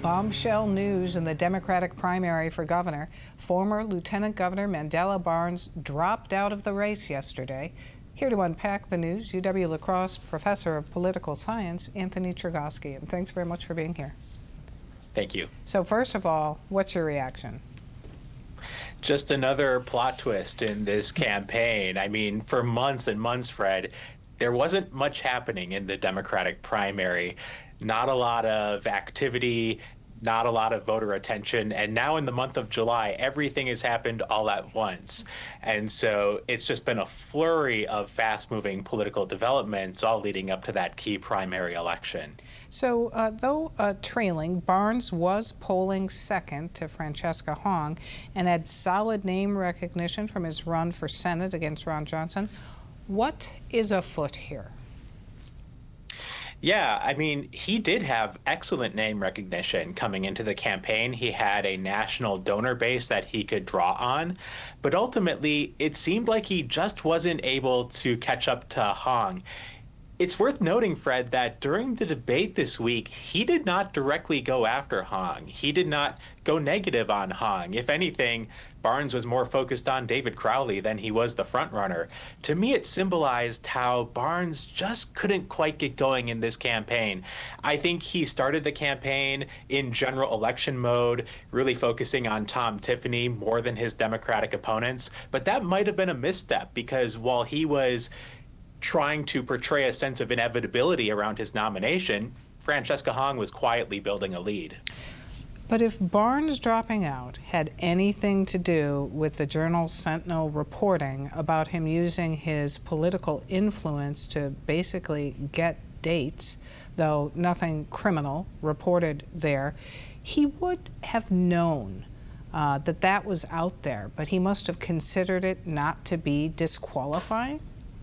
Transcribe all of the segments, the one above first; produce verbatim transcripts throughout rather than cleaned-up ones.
Bombshell news in the Democratic primary for governor. Former Lieutenant Governor Mandela Barnes dropped out of the race yesterday. Here to unpack the news, U W-La Crosse Professor of Political Science, Anthony Chergosky. And thanks very much for being here. Thank you. So first of all, what's your reaction? Just another plot twist in this campaign. I mean, for months and months, Fred, there wasn't much happening in the Democratic primary. Not a lot of activity, not a lot of voter attention. And now in the month of July, everything has happened all at once. And so it's just been a flurry of fast-moving political developments all leading up to that key primary election. So uh, though uh, trailing, Barnes was polling second to Francesca Hong and had solid name recognition from his run for Senate against Ron Johnson. What is afoot here? Yeah, I mean, he did have excellent name recognition coming into the campaign. He had a national donor base that he could draw on. But ultimately, it seemed like he just wasn't able to catch up to Hong. It's worth noting, Fred, that during the debate this week, he did not directly go after Hong. He did not go negative on Hong. If anything, Barnes was more focused on David Crowley than he was the frontrunner. To me, it symbolized how Barnes just couldn't quite get going in this campaign. I think he started the campaign in general election mode, really focusing on Tom Tiffany more than his Democratic opponents. But that might have been a misstep because while he was trying to portray a sense of inevitability around his nomination, Francesca Hong was quietly building a lead. But if Barnes dropping out had anything to do with the Journal-Sentinel reporting about him using his political influence to basically get dates, though nothing criminal reported there, he would have known uh, that that was out there, but he must have considered it not to be disqualifying?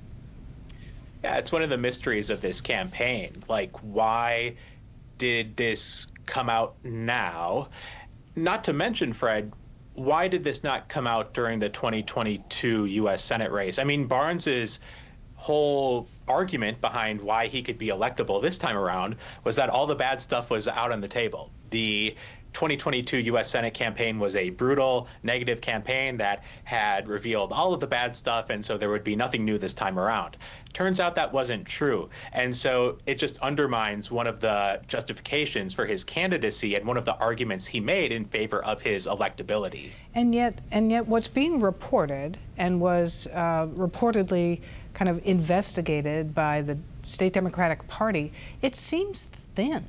Yeah, it's one of the mysteries of this campaign. Like, why did this come out now? Not to mention, Fred, why did this not come out during the twenty twenty-two U S Senate race? I mean, Barnes's whole argument behind why he could be electable this time around was that all the bad stuff was out on the table. The twenty twenty-two U S Senate campaign was a brutal, negative campaign that had revealed all of the bad stuff, and so there would be nothing new this time around. Turns out that wasn't true, and so it just undermines one of the justifications for his candidacy and one of the arguments he made in favor of his electability. And yet, and yet what's being reported and was uh, reportedly kind of investigated by the state Democratic Party, it seems thin.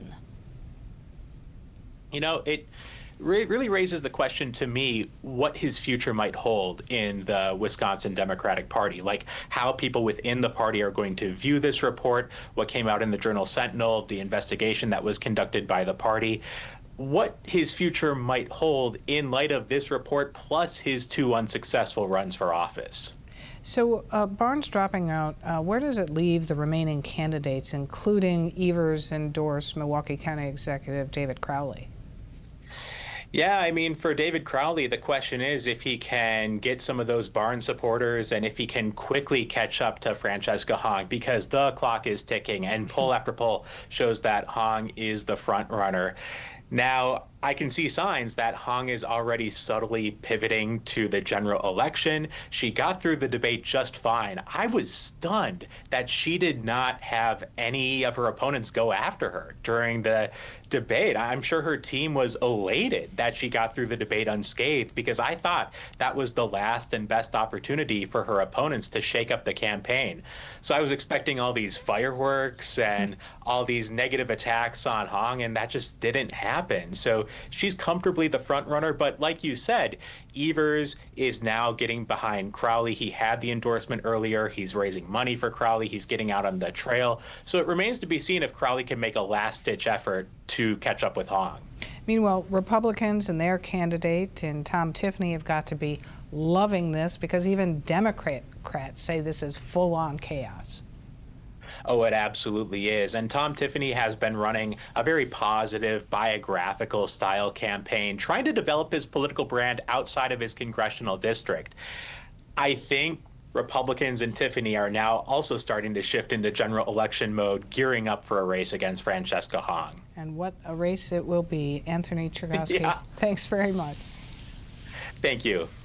You know, it re really raises the question to me what his future might hold in the Wisconsin Democratic Party, like how people within the party are going to view this report, what came out in the Journal-Sentinel, the investigation that was conducted by the party, what his future might hold in light of this report plus his two unsuccessful runs for office. So uh, Barnes dropping out, uh, where does it leave the remaining candidates, including Evers-endorsed Milwaukee County Executive David Crowley? Yeah, I mean, for David Crowley, the question is if he can get some of those Barnes supporters and if he can quickly catch up to Francesca Hong, because the clock is ticking and poll after poll shows that Hong is the front runner. Now, I can see signs that Hong is already subtly pivoting to the general election. She got through the debate just fine. I was stunned that she did not have any of her opponents go after her during the debate. I'm sure her team was elated that she got through the debate unscathed because I thought that was the last and best opportunity for her opponents to shake up the campaign. So I was expecting all these fireworks and all these negative attacks on Hong, and that just didn't happen. So she's comfortably the front runner, but like you said, Evers is now getting behind Crowley. He had the endorsement earlier. He's raising money for Crowley. He's getting out on the trail. So it remains to be seen if Crowley can make a last-ditch effort to catch up with Hong. Meanwhile, Republicans and their candidate and Tom Tiffany have got to be loving this because even Democrats say this is full-on chaos. Oh, it absolutely is. And Tom Tiffany has been running a very positive, biographical style campaign, trying to develop his political brand outside of his congressional district. I think Republicans and Tiffany are now also starting to shift into general election mode, gearing up for a race against Francesca Hong. And what a race it will be. Anthony Chergosky, Yeah. thanks very much. Thank you.